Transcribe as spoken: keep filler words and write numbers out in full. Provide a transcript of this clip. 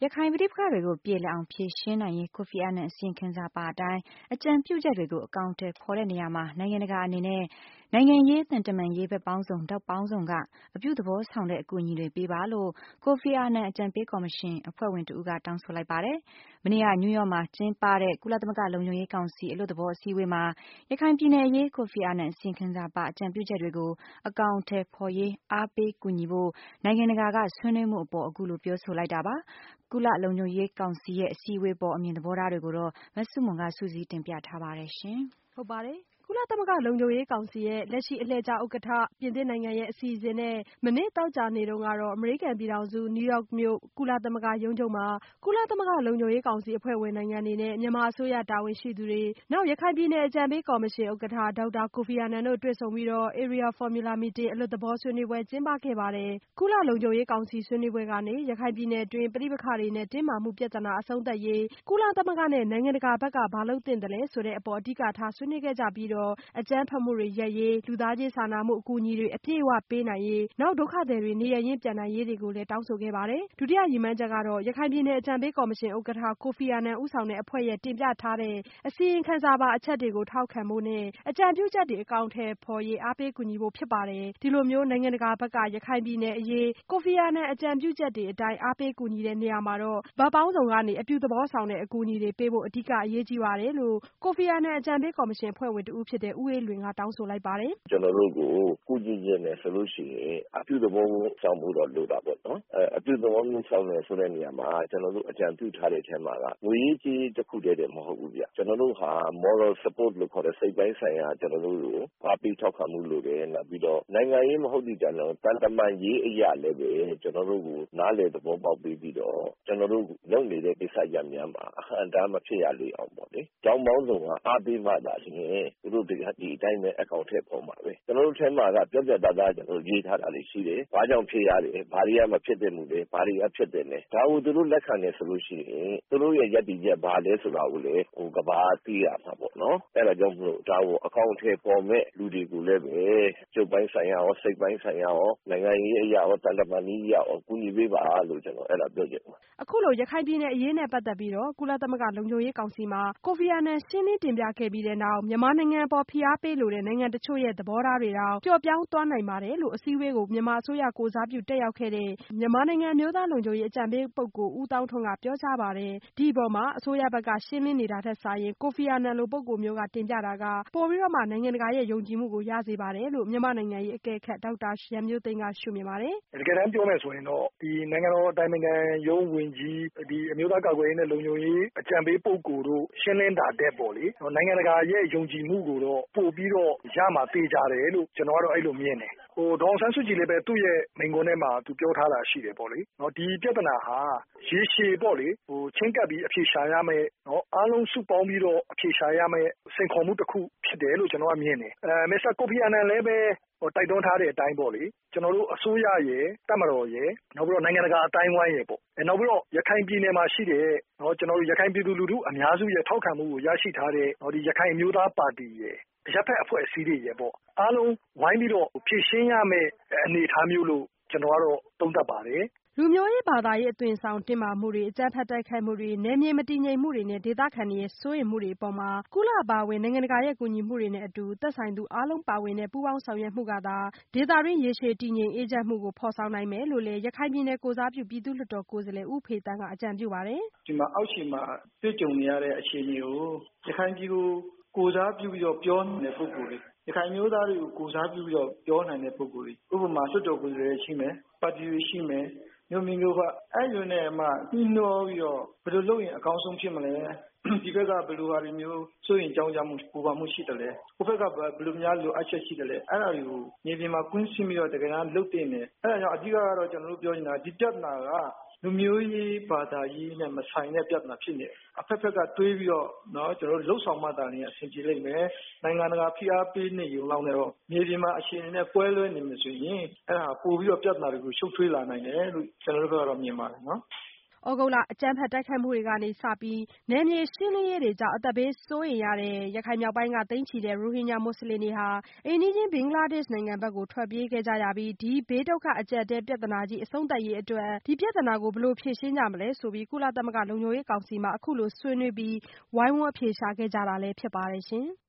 ရခိုင်ပဋိပက္ခတွေကိုပြေလည်အောင်ဖြေရှင်းနိုင်ရေးကိုဖီအာနန်အစီရင်ခံစာပါအတိုင်းအကြံပြုချက်တွေကိုအကောင်အထည်ဖော်တဲ့နေရာမှာနိုင်ငံတကာအနေနဲ့နိုင်ငံရေးသံတမန်ရေးဘက်ပေါင်းစုံထောက်ပေါင်းစုံကအပြုသဘောဆောင်တဲ့အကူအညီတွေပေးပါလို့ကိုဖီအာနန်အကြံပေးကော်မရှင်အဖွဲ့ဝင်တဦးကတောင်းဆိုလိုက်ပါတယ်။မနေ့ကနယူးယောက်မှာကျင်းပတဲ့ကုလသမဂ္ဂလုံခြုံရေးကောင်စီအလွတ်သဘောအစည်းအဝေးမှာရခိုင်ပြည်နယ်အရေးကိုဖီအာနန်အစီရင်ခံစာပါအကြံပြုချက်တွေကိုအကောင်အထည်ဖော်ရေးအားပေးကူညီဖို့နိုင်ငံတကာကဆွေးနွေးမှုအပေါ်အခုလိုပြောဆိုလိုက်တာပါ။ကုလလုံခြုံရေးကောင်စီရဲ့အစည်းအဝေးပေါ်အမြင်သဘောထားတွေကိုတော့မဆုမွန်ကစုစည်းတင်ပြထားပါတယ်ရှင်။ဟုတ်ပါတယ်။ကုလသမဂ္ဂလုံခြုံရေးကောင်စီရဲ့လက်ရှိအလှည့်ကျဥက္ကဋ္ဌပြင်သစ်နိုင်ငံရဲ့အစီအစဉ်နဲ့မနေ့သောကြာနေ့တုန်းကတော့အမေရိကန်ပြည်ထောင်စုနယူးယောက်မြို့ကုလသမဂ္ဂရုံးချုပ်မှာကုလသမဂ္ဂလုံခြုံရေးကောင်စီအဖွဲ့ဝင်နိုင်ငံတွေနဲ့မြန်မာအစိုးရတာဝန်ရှိသူတွေနောက်ရခိုင်ပြည်နယ်အကြံပေးကော်မရှင်ဥက္ကဋ္ဌဒေါက်တာကိုဖီအာနန်တို့တွေ့ဆုံပြီးတော့ Area Formula Meeting အလွတ်သဘောဆွေးနွေးပွဲကျင်းပခဲ့ပါတယ်။ကုလလုံခြုံရေးကောင်စီဆွေးနွေးပွဲကနေရခိုင်ပြည်နယ်အတွင်းပဋိပက္ခတွေနဲ့တင်းမာမှုပြဿနာအဆုံးသတ်ရေးကုလသမဂ္ဂနဲ့နိုင်ငံတကာဘက်ကဘာလုပ်သင့်တယ်လဲဆိုတဲ့အပေါ်အဓိကထားဆွေးနွေးခဲ့ကြပြီးတော့အကြမ်းဖက်မှုတွေရပ်ရေးလူသားချင်းစာနာမှုအကူအညီတွေအပြည့်အဝပေးနိုင်ရေးနောက်ဒုက္ခသည်တွေနေရပ်ရင်းပြန်နိုင်ရေးတွေကိုလည်းတောင်းဆိုခဲ့ပါတယ်။ဒုတိယရည်မှန်းချက်ကတော့ရခိုင်ပြည်နယ်အကြံပေးကော်မရှင်ဥက္ကဋ္ဌကိုဖီအာနန်ဦးဆောင်တဲ့အဖွဲ့ရဲ့တင်ပြထားတဲ့အစီရင်ခံစာပါအချက်တွေကိုထောက်ခံဖို့နဲ့အကြံပြုချက်တွေအကောင်အထည်ဖော်ရေးအားပေးကူညီဖို့ဖြစ်ပါတယ်။ဒီလိုမျိုးနိုင်ငံတကာဘက်ကရခိုင်ပြည်နယ်အရေးကိုဖီအာနန်အကြံပြုချက်တွေအတိုင်းအားပေးကူညီတဲ့နေရာမှာတော့ဘက်ပေါင်းစုံကနေအပြုသဘောဆောင်တဲ့အကူအညီတွေပေးဖို့အဓိကအရေးကြီးပါတယ်လို့ကိုဖီအာနန်အကြံပေးကော်မရှင်အဖွဲ့ဝင်တဦးဖြစ်တဲ့ဦးအေးလွင်ကတောင်းဆိုလိုက်ပါတယ်။ကျွန်တော်တို့ကိုကုညီခြင်းနဲ့ဆိုလို့ရှိရင်အပြုသဘောဆောင်မှုတော့လိုတာပေါ့နော်။အဲအပြုသဘောဆောင်တယ်ဆိုတဲ့နေရာမှာကျွန်တော်တို့အကြံပြုထားတဲ့အချက်မှာကငွေရေးကြေးတစ်ခုတည်းတည်းမဟုတ်ဘူးဗျ။ကျွန်တော်တို့ဟာ moral support လို့ခေါ်တဲ့စိတ်ပိုင်းဆိုင်ရာကျွန်တော်တို့ကိုအားပေးထောက်ခံမှုလိုတယ်။နောက်ပြီးတော့နိုင်ငံရေးမဟုတ်သည့်တိုင်အောင်တန်တမာရေးအရာလည်းပဲကျွန်တော်တို့ကိုနားလည်သဘောပေါက်ပြီးပြီးတော့ကျွန်တော်တို့လုပ်နေတဲ့ကိစ္စရပ်များမှာအဟံတားမဖြစ်ရလေအောင်ပေါ့လေ။ကြောင်းပေါင်းစုံကအားပေးမှသာလျှင်သူတို့ဒီအတိုင်းပဲအကောင့်ထည့်ပေါ်မှာပဲကျွန်တော်တို့ထဲမှာကပြပြတသားကျွန်တော်ရေးထားတာလေးရှိတယ်။ဘာကြောင့်ဖြစ်ရတယ်။ဘာတွေကမဖြစ်တဲ့မှုတွေဘာတွေကဖြစ်တဲ့လဲ။ဒါကိုသူတို့လက်ခံနေဆိုလို့ရှိရင်သူတို့ရဲ့ယက်တီချက်ဘာလဲဆိုတာကိုလေဟိုကဘာသိရမှာပေါ့နော်။အဲဒါကြောင့်မလို့ဒါကိုအကောင့်ထည့်ပေါ်မဲ့လူတွေကိုလည်းပဲကျုပ်ပိုင်းဆိုင်ရာရောစိတ်ပိုင်းဆိုင်ရာရောနိုင်ငံရေးအရာရောတန်တမာနည်းအရာရောကူညီပေးပါလို့ကျွန်တော်အဲ့ဒါပြောချင်ပါတယ်။အခုလိုရခိုင်ပြည်နယ်အရေးနဲ့ပတ်သက်ပြီးတော့ကုလသမဂ္ဂလုံခြုံရေးကောင်စီမှာကိုဖီအာနန်ရှင်းလင်းတင်ပြခဲ့ပြီးတဲ့နောက်မြန်မာနိုင်ငံအပေါ်ဖိအားပေးလိုတဲ့နိုင်ငံတချို့ရဲ့သဘောထားတွေတောင်ပျော့ပြောင်းသွားနိုင်ပါတယ်လို့အစည်းအဝေးကိုမြန်မာအစိုးရကိုယ်စားပြုတက်ရောက်ခဲ့တဲ့မြန်မာနိုင်ငံအမျိုးသားလုံခြုံရေးအကြံပေးပုဂ္ဂိုလ်ဦးသောင်းထွန်းကပြောကြားပါတယ်။ဒီအပေါ်မှာအစိုးရဘက်ကရှင်းလင်းနေတာထက်စာရင်ကိုဖီအာနန်လိုပုဂ္ဂိုလ်မျိုးကတင်ပြတာကပိုပြီးတော့မှနိုင်ငံတကာရဲ့ယုံကြည်မှုကိုရစေပါတယ်လို့မြန်မာနိုင်ငံရေးအကဲခတ်ဒေါက်တာရန်မျိုးသိမ်းကရှုမြင်ပါတယ်။တကယ်တမ်းပြောမယ်ဆိုရင်တော့ဒီနိုင်ငံတော်အတိုင်ပင်ခံရုံးဝင်ကြီးဒီအမျိုးသားကာကွယ်ရေးနဲ့လုံခြုံရေးအကြံပေးပုဂ္ဂိုလ်တို့ရှင်းလင်းတာတဲ့ပေါ့လေနိုင်ငံတကာရဲ့ယုံကြည်မှုကိုတော့ပို့ပြီးတော့ရမှာပေးကြတယ်လို့ကျွန်တော်ကတော့အဲ့လိုမြင်တယ်ဟိုဒေါအောင်ဆန်းစုကြည်လည်းပဲသူ့ရဲ့မိန့်ခွန်းထဲမှာသူပြောထားတာရှိတယ်ပေါ့လေနော်ဒီပြဿနာဟာရေရှည်ပေါ့လေဟိုချင်းကပ်ပြီးအဖြေရှာရမယ်နော်အားလုံးစုပေါင်းပြီးတော့အဖြေရှာရမယ်စိန်ခေါ်မှုတစ်ခုဖြစ်တယ်လို့ကျွန်တော်ကမြင်တယ်အဲမစ္စတာကိုဖီအာနန်လည်းပဲဟိုတိုက်တွန်းထားတဲ့အတိုင်းပေါ့လေကျွန်တော်တို့အစိုးရရဲ့တပ်မတော်ရဲ့နောက်ပြီးတော့နိုင်ငံတကာအတိုင်းဝိုင်းရဲ့ပေါ့အဲနောက်ပြီးတော့ရခိုင်ပြည်နယ်မှာရှိတဲ့နော်ကျွန်တော်တို့ရခိုင်ပြည်သူလူထုအများစုရဲ့ထောက်ခံမှုကိုရရှိထားတဲ့ဟောဒီရခိုင်အမျိုးသားပါတီရဲ့ရပ်ဖက်အဖွဲ့အစည်းတွေရဲ့ပေါ့အားလုံးဝိုင်းပြီးတော့ဖြည့်ရှင်းရမယ့်အနေအထားမျိုးလို့ကျွန်တော်ကတော့သုံးသပ်ပါတယ်လူမျိုးရေးဘာသာရေးအသွင်ဆောင်တင်မာမှုတွေအကြမ်းဖက်တိုက်ခိုက်မှုတွေနယ်မြေမတည်ငြိမ်မှုတွေနဲ့ဒေသခံတွေရဲ့စိုးရိမ်မှုတွေအပေါ်မှာကုလပါဝင်နိုင်ငံတကာရဲ့ကူညီမှုတွေနဲ့အတူသက်ဆိုင်သူအားလုံးပါဝင်တဲ့ပူးပေါင်းဆောင်ရွက်မှုကသာဒေသတွင်းရေရှည်တည်ငြိမ်အေးချမ်းမှုကိုဖော်ဆောင်နိုင်မယ်လို့လည်းရခိုင်ပြည်နယ်ကိုစားပြုပြည်သူ့လွှတ်တော်ကိုယ်စားလှယ်ဦးဖေတန်းကအကြံပြုပါတယ်ဒီမှာအောက်ခြေမှာတွေ့ကြုံနေရတဲ့အခြေအနေကိုရခိုင်ပြည်ကိုကိုစားပြုပြီးတော့ပြောနေတဲ့ပုဂ္ဂိုလ်တွေရခိုင်မျိုးသားတွေကိုကိုစားပြုပြီးတော့ပြောနိုင်တဲ့ပုဂ္ဂိုလ်တွေဥပမာလွှတ်တော်ကိုယ်စားလှယ်ရှိမယ်ပါတီတွေရှိမယ်မျိုးမင်းတို့ကအဲ့လိုနဲ့မှနှီးနှောပြီးတော့ဘယ်လိုလုပ်ရင်အကောင်းဆုံးဖြစ်မလဲဒီဘက်ကဘယ်လိုဟာတွေမျိုးစိုးရင်ကြောင်းကြမှုပူပါမှုရှိတယ်လေဟိုဘက်ကဘယ်လိုများလိုအပ်ချက်ရှိတယ်လေအဲ့ဒါတွေကိုမြေပြင်မှာကွင်းဆင်းပြီးတော့တကယ်တမ်းလုပ်တင်တယ်အဲ့ဒါကြောင့်အဓိကကတော့ကျွန်တော်တို့ပြောနေတာဒီပြဿနာကလူမျိုးရေးဘာသာရေးနဲ့မဆိုင်တဲ့ပြဿနာဖြစ်နေတယ်အဖက်ဖက်ကတွေးပြီးတော့เนาะကျွန်တော်တို့လှုပ်ဆောင်မှတာနေအဆင်ပြေလိမ့်မယ်နိုင်ငံတကာဖိအားပေးနေရုံလောက်နဲ့တော့မြေပြင်မှာအရှင်နဲ့ပွဲလွဲနေမှဆိုရင်အဲ့ဒါပို့ပြီးတော့ပြဿနာတွေကိုရှုပ်ထွေးလာနိုင်တယ်လို့ကျွန်တော်တို့ကတော့မြင်ပါတယ်เนาะ။ဩဂုတ်လအကြမ်းဖက်တိုက်ခိုက်မှုတွေကနေစပြီးနယ်မြေရှင်းလင်းရေးတွေကြောင့်အသက်ဘေးစိုးရိမ်ရတဲ့ရခိုင်မြောက်ပိုင်းကသိန်းချီတဲ့ရိုဟင်ဂျာမွတ်စလင်တွေဟာအိမ်နီးချင်းဘင်္ဂလားဒေ့ရှ်နိုင်ငံဘက်ကိုထွက်ပြေးခဲ့ကြရပြီးဒီဘေးဒုက္ခအကျပ်အတည်းပြဿနာကြီးအဆုံးသတ်ရေးအတွက်ဒီပြဿနာကိုဘယ်လိုဖြေရှင်းကြမလဲဆိုပြီးကုလသမဂ္ဂလုံခြုံရေးကောင်စီမှာအခုလိုဆွေးနွေးပြီးဝိုင်းဝန်းအဖြေရှာခဲ့ကြတာလည်းဖြစ်ပါတယ်ရှင်။